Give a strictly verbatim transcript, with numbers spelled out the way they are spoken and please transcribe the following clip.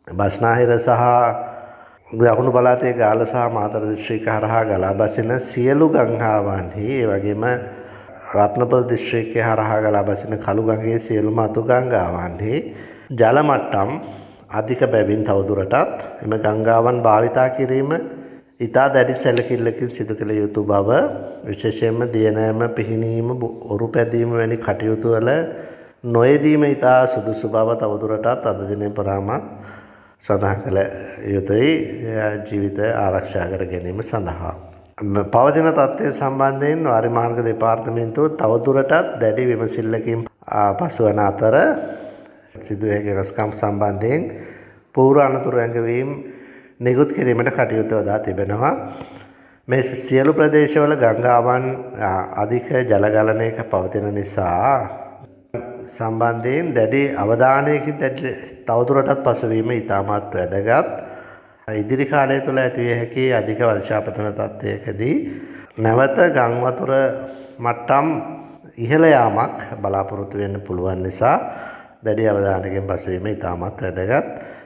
බස්නාහිර සහ දකුණු පළාතේ ගාල්ල සහ මාතර දිස්ත්‍රික්ක හරහා ගලා බසින සියලු ගංගාවන්හි ඒ වගේම රත්නපුර දිස්ත්‍රික්කය හරහා ගලා බසින කළු ගඟේ සියලුම අතු ගංගාවන්හි ජල මට්ටම් අධික බැවින් තවදුරටත් එම ගංගාවන් භාවිතා කිරීම ඉතා දැඩි සැලකිල්ලකින් සිදු කළ යුතු බව විශේෂයෙන්ම දියනෑම පිහිනීම ඔරු පැදීම වැනි කටයුතු වල නොයෙදීම ඉතා සුදුසු බව තවදුරටත් අද දින පුරාමත් සඳහන් කළ යුතුයි ජීවිත ආරක්ෂා කර ගැනීම සඳහා. පවතින තත්ත්වය සම්බන්ධයෙන් වාරි මාර්ග දෙපාර්තමේන්තුව තවදුරටත් දැඩි විමසිල්ලකින් පසුවන අතර සිදුව හැකි වෙනස්කම් සම්බන්ධයෙන් පූර්ව අනතුරු ඇඟවීම් නිකුත් කිරීමට කටයුතු යොදා තිබෙනවා. මේ සියලු ප්‍රදේශවල ගංගාවන් අධික ජලගලනයක පවතින නිසා සම්බන්ධයෙන් දැඩි අවධානයකින් දැඩි තවදුරටත් පසුවීම ඉතාමත් වැදගත්. ඉදිරි කාලය තුළ ඇතිවිය හැකි අධික වර්ෂාපතන තත්ත්වයකදී නැවත ගම් වතුර මට්ටම් ඉහළ යාමක් බලාපොරොත්තු වෙන්න පුළුවන් නිසා දැඩි අවධානයකින් පසුවීම ඉතාමත් වැදගත්.